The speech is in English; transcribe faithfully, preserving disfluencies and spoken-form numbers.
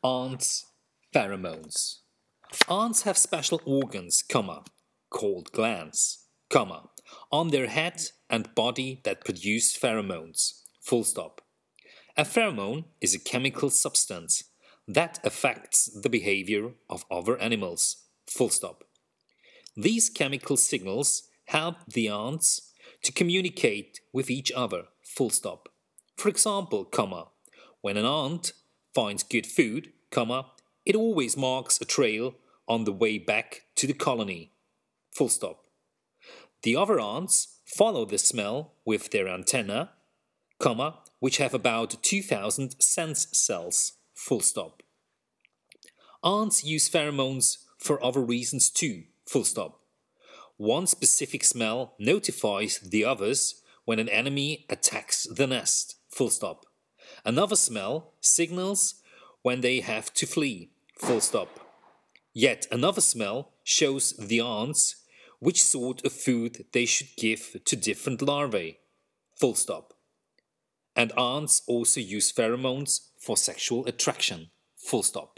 Ants, pheromones. Ants have special organs, comma, called glands, comma, on their head and body that produce pheromones, full stop. A pheromone is a chemical substance that affects the behavior of other animals, full stop. These chemical signals help the ants to communicate with each other, full stop. For example, comma, when an ant finds good food, comma, it always marks a trail on the way back to the colony, full stop. The other ants follow the smell with their antennae, comma, which have about two thousand sense cells, full stop. Ants use pheromones for other reasons too, full stop. One specific smell notifies the others when an enemy attacks the nest, full stop. Another smell signals when they have to flee, full stop. Yet another smell shows the ants which sort of food they should give to different larvae, full stop. And ants also use pheromones for sexual attraction, full stop.